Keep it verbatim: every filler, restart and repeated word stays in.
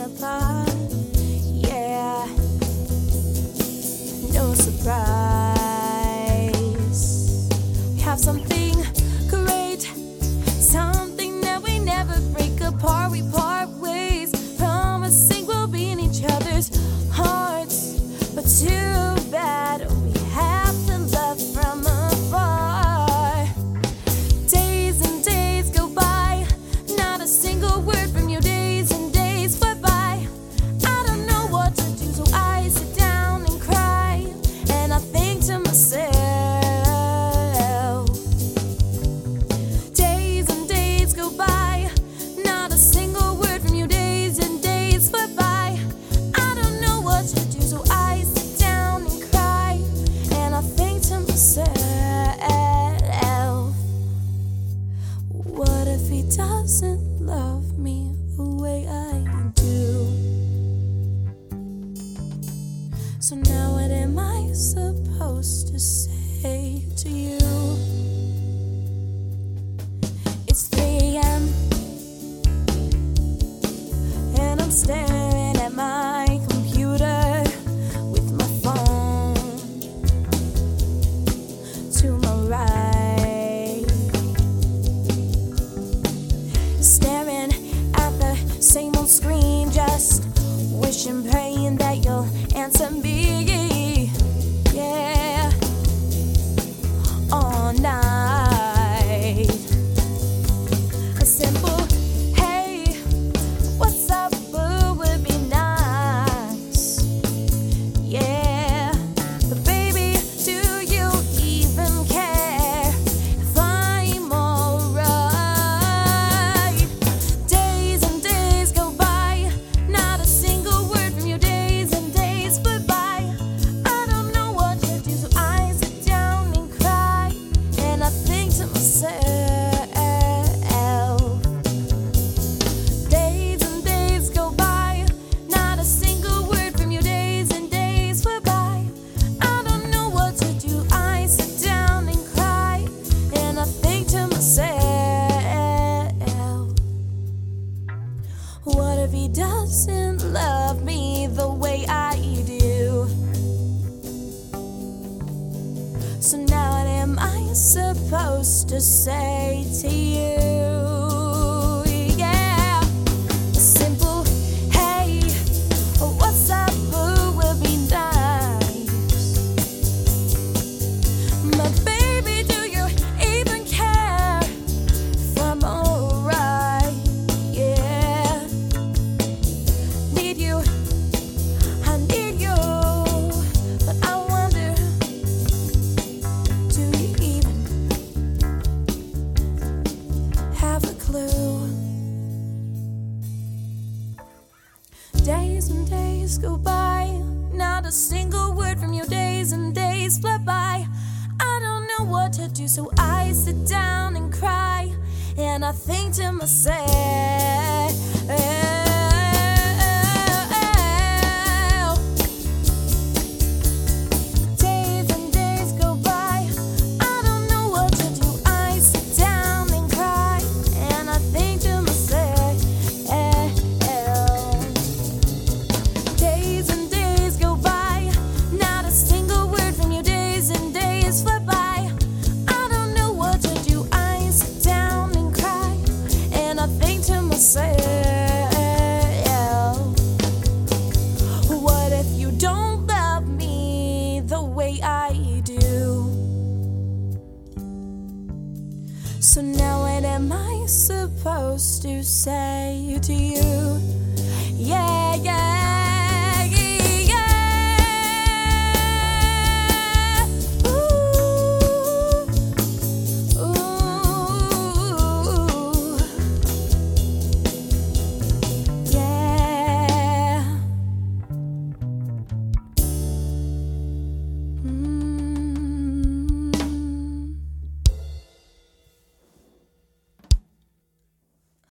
apart. Yeah, no surprise. We have something great, something that we never break apart. We part ways, promising we'll be in each other's hearts. But too bad we have to love from afar. Days and days go by, not a single word from you. Days and days fly by. I don't know what to do, so I sit down and cry, and I think to myself. Days and days go by, not a single word from you. Days and days fly by. I don't know what to do, so I sit down and cry, and I think to myself. What if he doesn't love me the way I do? So now what am I supposed to say to you? It's three a.m. and I'm staring at my computer with my phone to my right, staring at the same old screen, just wishing, praying that you'll answer me. Yeah, all night. A simple hey, what's up, boo, would be nice. Yeah, but baby, do you even care if I'm alright? Days and days go by, not a single word from you. Days and days fly by. I don't know what to do, so I sit down and cry, and I think to myself. Days and days go by, not a single word from you. Days and days fly by. I don't know what to do, I sit down and cry, and I think to myself. What if he doesn't love me the way I do? So now what am I supposed to say to you? Yeah, a simple hey, what's up, boo, will be nice. But baby, do you even care if I'm alright? Yeah, need you, I need you, but I wonder, do you even have a clue? Days and days go by, not a single word from you. Days and days fly by. I don't know what to do, so I sit down and cry, and I think to myself. Days and days go by, I don't know what to do. I sit down and cry, and I think to myself. Days and days go by, not a single word from you. Days and days fly by. I don't know what to do. I sit down and cry, and I think to myself. What if you don't love me the way I do? So now what am I supposed to say to you?